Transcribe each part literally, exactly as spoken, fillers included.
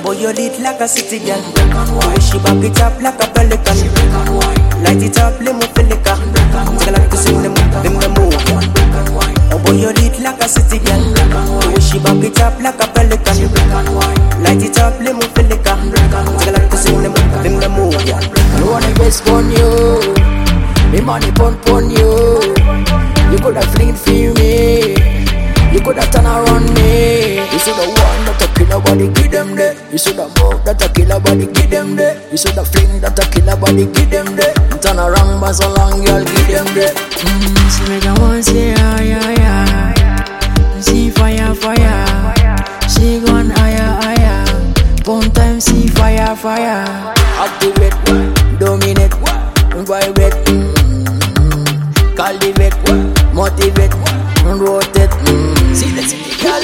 boy, you lit like a city girl. Way she back it up like a pelican. Light it up, let me feel it. Take a like to sing them, them the move. Oh boy, you lit like a city girl. Way she back it up like a pelican. Light it up, let me feel it. Take a like to sing them, them the move. I wanna best on you. Me money pon pon you. You coulda fling for me. You coulda turn around me. You shoulda one that a killer body, give them there. You shoulda move that a killer body, give them there. You shoulda fling that a killer body, give them there. Turn around, but so long, girl, give them there. Mm, she make a one say ah yeah yeah. See fire fire. She gone higher higher. One time see fire fire. Activate, dominate, vibrate, mm-hmm. Cultivate, motivate, rotate. Mm-hmm. See the city girl.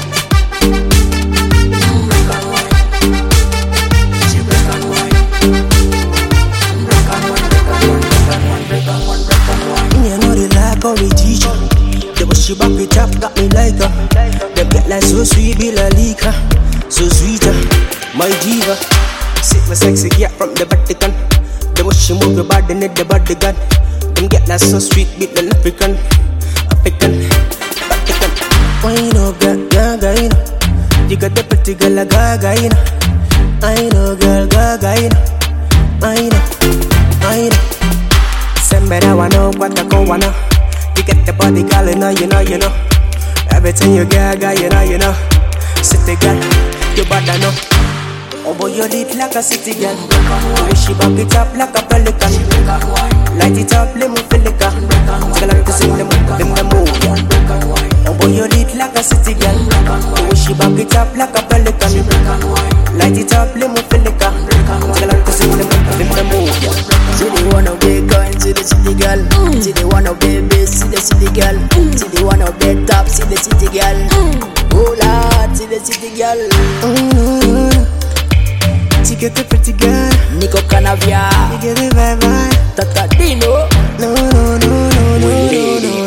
Black and white. She black and white. Black and white, black and white, black and white, black and white. You know they like how we teach her. The way she back it up got me like her. The black like so sweet, be la liquor. So sweeter, my diva. Sit my sexy get from the Vatican. The way she move your body, need the body gun. Them get like so sweet, beat the African, African, Vatican. Wine up, girl, gaga, you know. You got the pretty girl, like gaga, you know. I know, girl, gaga, you know. I know, I know. Send me that one up, what I go wanna. You get the body, girl, you know, you know, you know. Everything you gaga, you know, you know. City girl, you bad know. Oh boy, you lit like a city girl. Way she back it up like a pelican. Light it up, let me feel it. Take a like to sing them, them the move. Oh boy, you lit like a city girl. Way she back it up like a pelican. Light it up, let me feel it. Take a like to sing them, them the move. See the one of the coin, see the city girl. Mm. See the one of the bass, see the city girl. Mm. See the one of the top, see the city girl. Mm. Oh Lord, see the city girl. Oh no, no, no. She get the pretty girl. Nico Canavia. You get the vibe, vibe. Tata Dino. No, no, no, no, no, no, no.